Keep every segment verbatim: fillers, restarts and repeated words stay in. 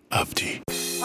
Avdi.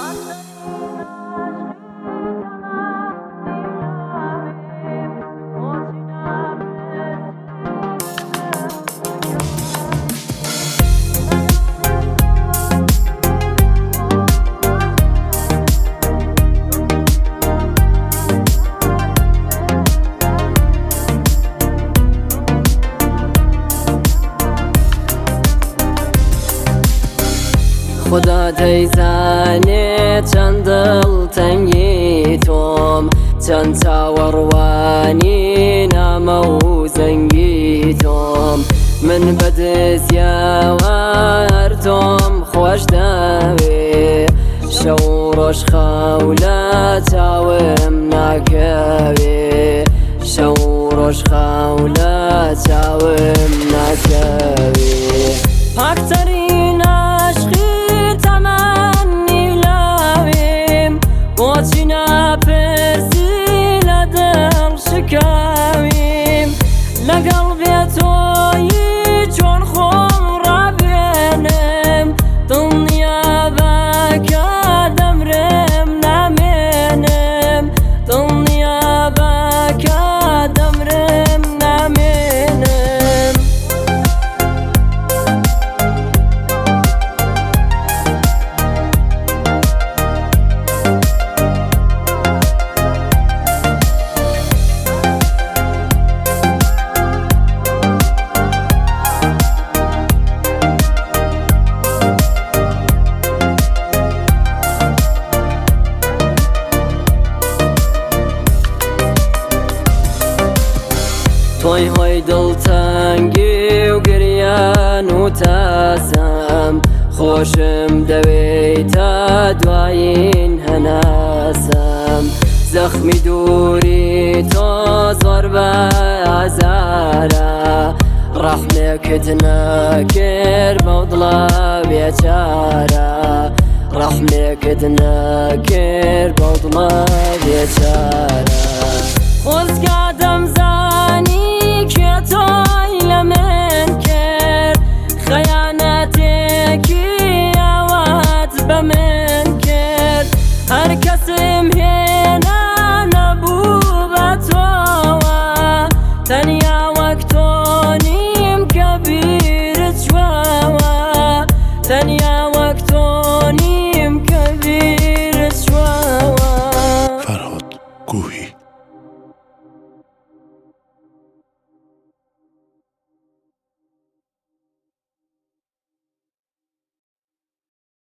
خدا دەیزانێ چەند دڵتەنگی تۆم، چەند چاوەڕوانی نامە و زەنگی تۆم. من بەدزیاوە هەر تۆم خۆش دەوێ، شەو ڕۆژ خاو لە چاوم ناکەوێ، شەو ڕۆژ خاو لە چاوم ناکەوێ. پاکترین عاشقی تەمەنی لاویم، بۆچی ناپرسی لە دڵ شکاویم. لەگەڵ بێتۆیی چۆن خۆم ڕابێنم، دڵنیابەکە دەمرم نامێنم، دڵنیابەکە دەمرم نامێنم. تۆی هۆی دڵتەنگی و گریان و تاسم، خۆشم دەوێتە دوایین هەناسم. زەخمی دووری تۆ زۆر بە ئازارە، ڕەحمێکت نەکرد بەو دڵە بێچارە، ڕەحمێکت نەکرد بەو دڵە بێچارە. خۆزگا دەمزانی کێ تۆی لە من کرد، خەیانەتێکی ئاوات بە من کرد. هەر کەسم هێنا نەبوو بە تۆوە، تەنیا وەک تۆ نیم کە بیرت چووەوە، تەنیا